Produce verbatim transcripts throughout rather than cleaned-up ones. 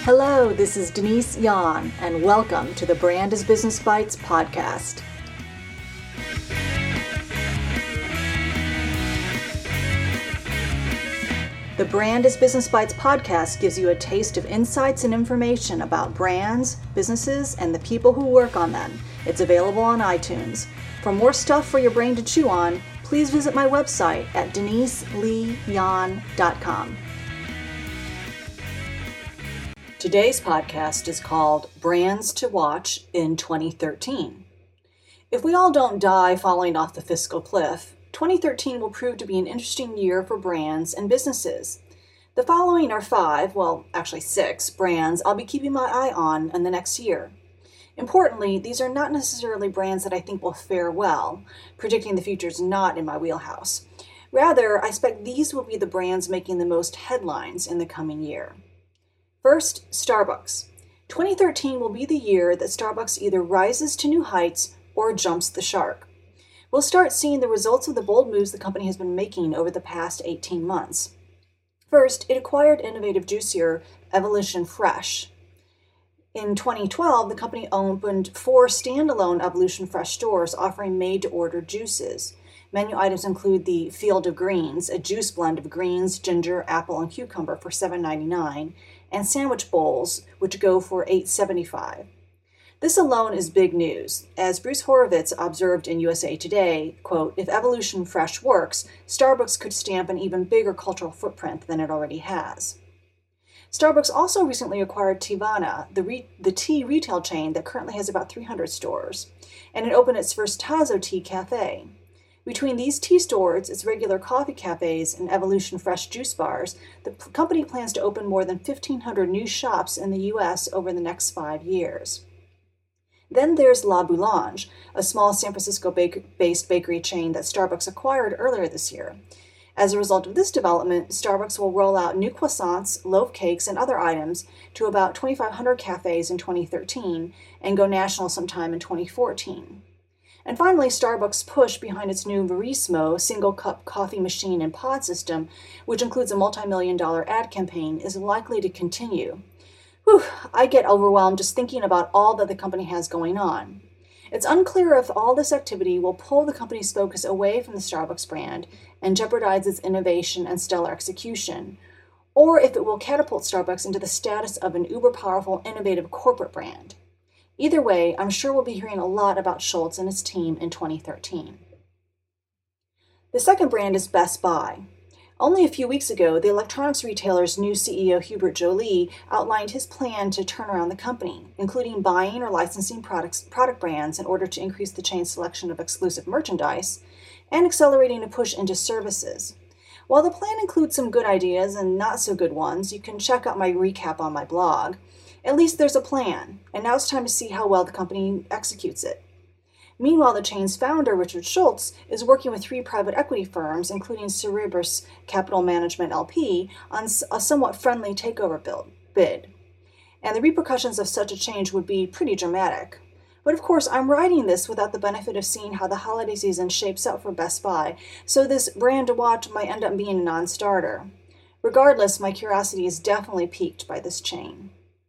Hello, this is Denise Yan, and welcome to the Brand is Business Bites podcast. The Brand is Business Bites podcast gives you a taste of insights and information about brands, businesses, and the people who work on them. It's available on iTunes. For more stuff for your brain to chew on, please visit my website at denise lee yan dot com. Today's podcast is called Brands to Watch in twenty thirteen. If we all don't die falling off the fiscal cliff, twenty thirteen will prove to be an interesting year for brands and businesses. The following are five, well, actually six, brands I'll be keeping my eye on in the next year. Importantly, these are not necessarily brands that I think will fare well. Predicting the future is not in my wheelhouse. Rather, I expect these will be the brands making the most headlines in the coming year. First, Starbucks. twenty thirteen will be the year that Starbucks either rises to new heights or jumps the shark. We'll start seeing the results of the bold moves the company has been making over the past eighteen months. First, it acquired innovative juicier Evolution Fresh. In twenty twelve, the company opened four standalone Evolution Fresh stores offering made-to-order juices. Menu items include the Field of Greens, a juice blend of greens, ginger, apple, and cucumber for seven ninety-nine, and sandwich bowls, which go for eight seventy-five. This alone is big news. As Bruce Horowitz observed in U S A Today, quote, "If Evolution Fresh works, Starbucks could stamp an even bigger cultural footprint than it already has." Starbucks also recently acquired Teavana, the, re- the tea retail chain that currently has about three hundred stores, and it opened its first Tazo Tea Cafe. Between these tea stores, its regular coffee cafes, and Evolution Fresh juice bars, the p- company plans to open more than fifteen hundred new shops in the U S over the next five years. Then there's La Boulange, a small San Francisco-based bakery chain that Starbucks acquired earlier this year. As a result of this development, Starbucks will roll out new croissants, loaf cakes, and other items to about twenty-five hundred cafes in twenty thirteen and go national sometime in twenty fourteen. And finally, Starbucks' push behind its new Verismo single-cup coffee machine and pod system, which includes a multi-million dollar ad campaign, is likely to continue. Whew, I get overwhelmed just thinking about all that the company has going on. It's unclear if all this activity will pull the company's focus away from the Starbucks brand and jeopardize its innovation and stellar execution, or if it will catapult Starbucks into the status of an uber-powerful, innovative corporate brand. Either way, I'm sure we'll be hearing a lot about Schultz and his team in twenty thirteen. The second brand is Best Buy. Only a few weeks ago, the electronics retailer's new C E O Hubert Joly outlined his plan to turn around the company, including buying or licensing products, product brands in order to increase the chain's selection of exclusive merchandise, and accelerating a push into services. While the plan includes some good ideas and not so good ones, you can check out my recap on my blog. At least there's a plan, and now it's time to see how well the company executes it. Meanwhile, the chain's founder, Richard Schultz, is working with three private equity firms, including Cerberus Capital Management L P, on a somewhat friendly takeover build, bid. And the repercussions of such a change would be pretty dramatic. But of course, I'm writing this without the benefit of seeing how the holiday season shapes up for Best Buy, so this brand to watch might end up being a non-starter. Regardless, my curiosity is definitely piqued by this chain.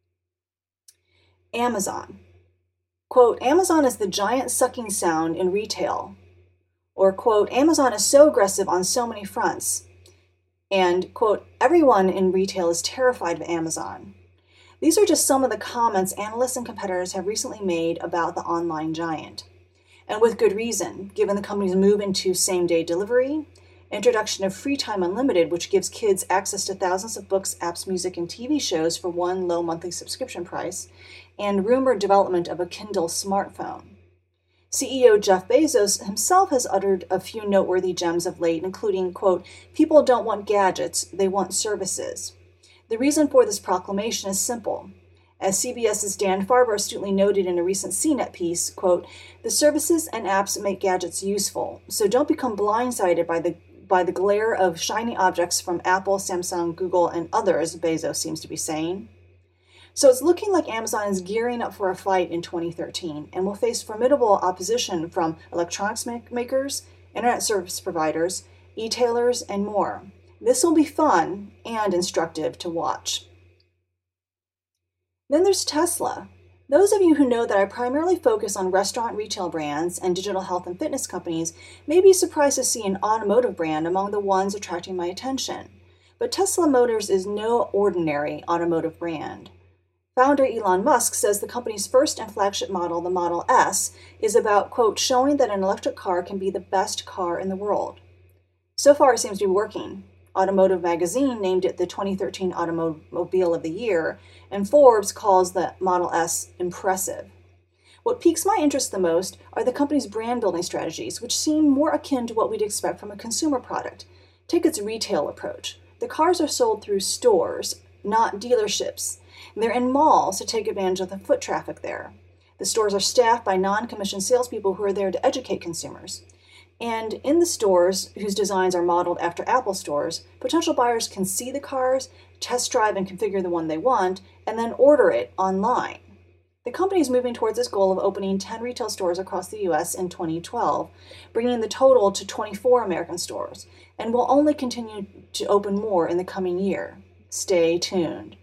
Amazon. Quote, "Amazon is the giant sucking sound in retail." Or, quote, "Amazon is so aggressive on so many fronts." And, quote, "Everyone in retail is terrified of Amazon." These are just some of the comments analysts and competitors have recently made about the online giant. And with good reason, given the company's move into same-day delivery, introduction of Free Time Unlimited, which gives kids access to thousands of books, apps, music, and T V shows for one low monthly subscription price, and rumored development of a Kindle smartphone. C E O Jeff Bezos himself has uttered a few noteworthy gems of late, including, quote, "People don't want gadgets, they want services." The reason for this proclamation is simple. As CBS's Dan Farber astutely noted in a recent C net piece, quote, "The services and apps make gadgets useful, so don't become blindsided by the by the glare of shiny objects from Apple, Samsung, Google, and others," Bezos seems to be saying. So it's looking like Amazon is gearing up for a fight in twenty thirteen and will face formidable opposition from electronics make- makers, internet service providers, e-tailers, and more. This will be fun and instructive to watch. Then there's Tesla. Those of you who know that I primarily focus on restaurant retail brands and digital health and fitness companies may be surprised to see an automotive brand among the ones attracting my attention. But Tesla Motors is no ordinary automotive brand. Founder Elon Musk says the company's first and flagship model, the Model S, is about, quote, showing that an electric car can be the best car in the world. So far, it seems to be working. Automotive Magazine named it the twenty thirteen Automobile of the Year, and Forbes calls the Model S impressive. What piques my interest the most are the company's brand building strategies, which seem more akin to what we'd expect from a consumer product. Take its retail approach. The cars are sold through stores, not dealerships. They're in malls to take advantage of the foot traffic there. The stores are staffed by non-commissioned salespeople who are there to educate consumers. And in the stores, whose designs are modeled after Apple stores, potential buyers can see the cars, test drive and configure the one they want, and then order it online. The company is moving towards its goal of opening ten retail stores across the U S in twenty twelve, bringing the total to twenty-four American stores, and will only continue to open more in the coming year. Stay tuned.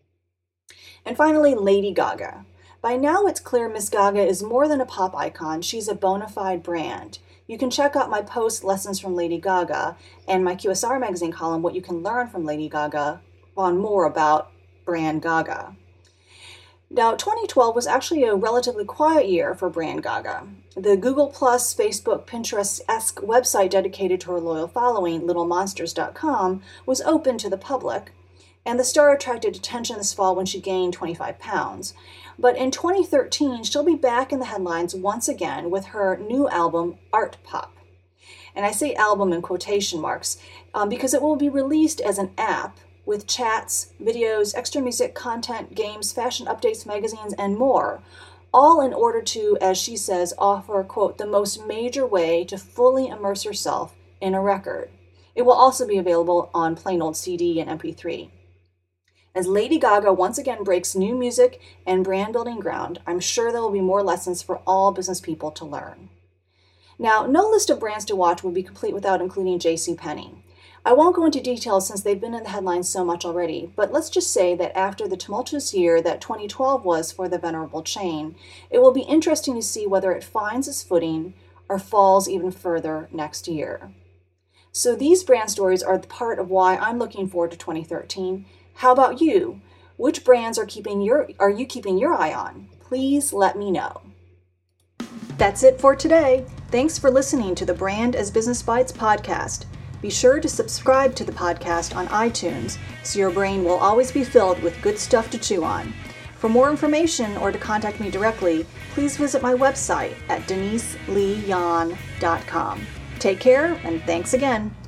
And finally, Lady Gaga. By now it's clear Miss Gaga is more than a pop icon, she's a bona fide brand. You can check out my post, Lessons from Lady Gaga, and my Q S R Magazine column, What You Can Learn from Lady Gaga, on more about brand Gaga. Now, twenty twelve was actually a relatively quiet year for brand Gaga. The Google Plus, Facebook, Pinterest-esque website dedicated to her loyal following, little monsters dot com, was open to the public, and the star attracted attention this fall when she gained twenty-five pounds. But in twenty thirteen, she'll be back in the headlines once again with her new album, Art Pop. And I say album in quotation marks um, because it will be released as an app with chats, videos, extra music, content, games, fashion updates, magazines, and more, all in order to, as she says, offer, quote, the most major way to fully immerse yourself in a record. It will also be available on plain old C D and M P three. As Lady Gaga once again breaks new music and brand building ground, I'm sure there will be more lessons for all business people to learn. Now, no list of brands to watch would be complete without including JCPenney. I won't go into details since they've been in the headlines so much already, but let's just say that after the tumultuous year that twenty twelve was for the venerable chain, it will be interesting to see whether it finds its footing or falls even further next year. So these brand stories are part of why I'm looking forward to twenty thirteen. How about you? Which brands are keeping your are you keeping your eye on? Please let me know. That's it for today. Thanks for listening to the Brand as Business Bites podcast. Be sure to subscribe to the podcast on iTunes so your brain will always be filled with good stuff to chew on. For more information or to contact me directly, please visit my website at denise lee yan dot com. Take care and thanks again.